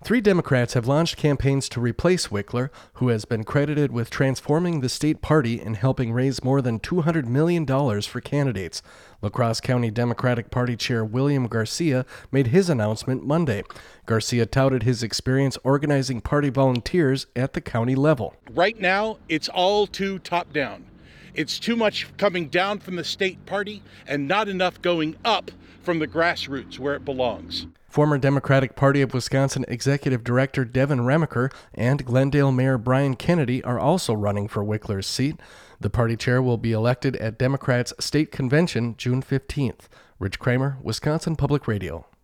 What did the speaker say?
3 Democrats have launched campaigns to replace Wickler, who has been credited with transforming the state party and helping raise more than $200 million for candidates. La Crosse County Democratic Party Chair William Garcia made his announcement Monday. Garcia touted his experience organizing party volunteers at the county level. Right now, it's all too top-down. It's too much coming down from the state party and not enough going up from the grassroots where it belongs. Former Democratic Party of Wisconsin Executive Director Devin Remacher and Glendale Mayor Brian Kennedy are also running for Wickler's seat. The party chair will be elected at Democrats' state convention June 15th. Rich Kramer, Wisconsin Public Radio.